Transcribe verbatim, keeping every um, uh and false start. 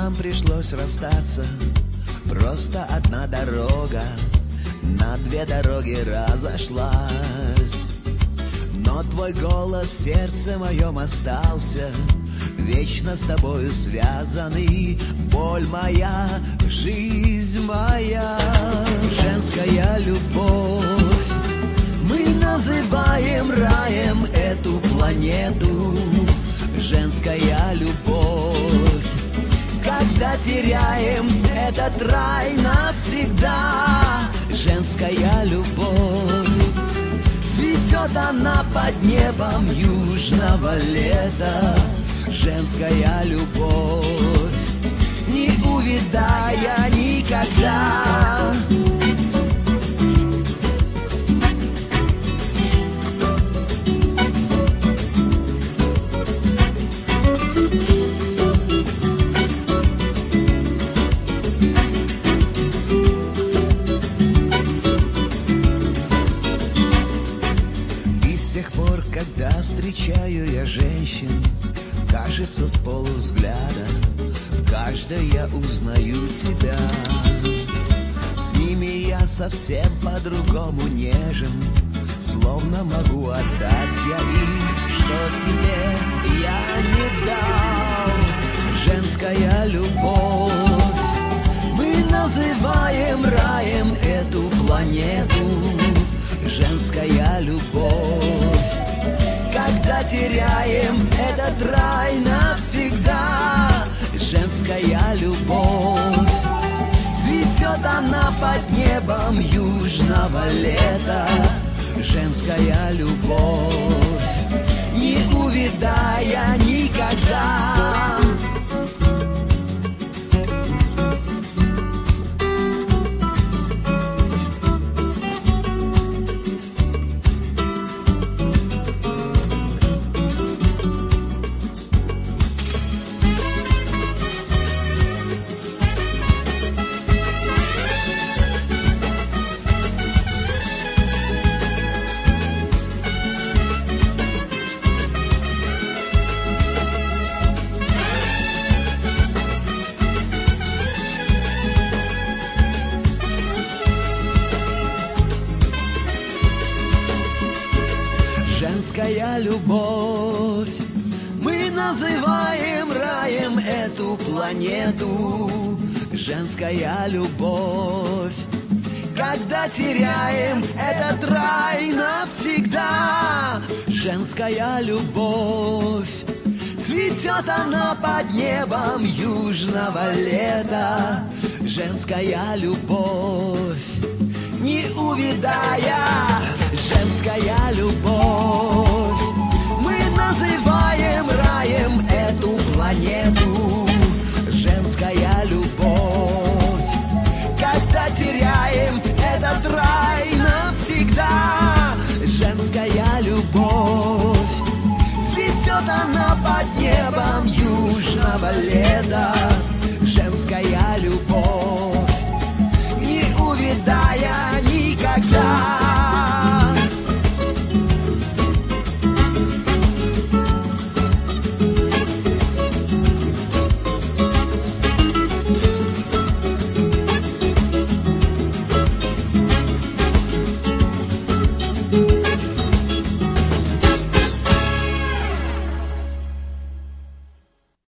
нам пришлось расстаться. Просто одна дорога на две дороги разошлась. Но твой голос в сердце моем остался, вечно с тобою связанный. Боль моя, жизнь моя, женская любовь. Мы называем раем эту планету. Женская любовь. Когда теряем этот рай навсегда. Женская любовь. Цветет она под небом южного лета. Женская любовь, не увидая никогда. И с тех пор, когда встречаю я женщин, кажется, с полувзгляда в каждой я узнаю тебя. С ними я совсем по-другому нежен, словно могу отдать я им, что тебе я не дал. Женская любовь. Мы называем раем эту планету. Женская любовь. Когда теряем этот рай навсегда. Женская любовь. Цветет она под небом южного лета. Женская любовь, не увидая никогда. Женская любовь. Мы называем раем эту планету. Женская любовь. Когда теряем этот рай навсегда. Женская любовь. Цветет она под небом южного лета. Женская любовь, не увидая. Женская любовь. Мы называем раем эту планету. Женская любовь. Когда теряем этот рай навсегда. Женская любовь. Цветет она под небом южного лета. Женская любовь.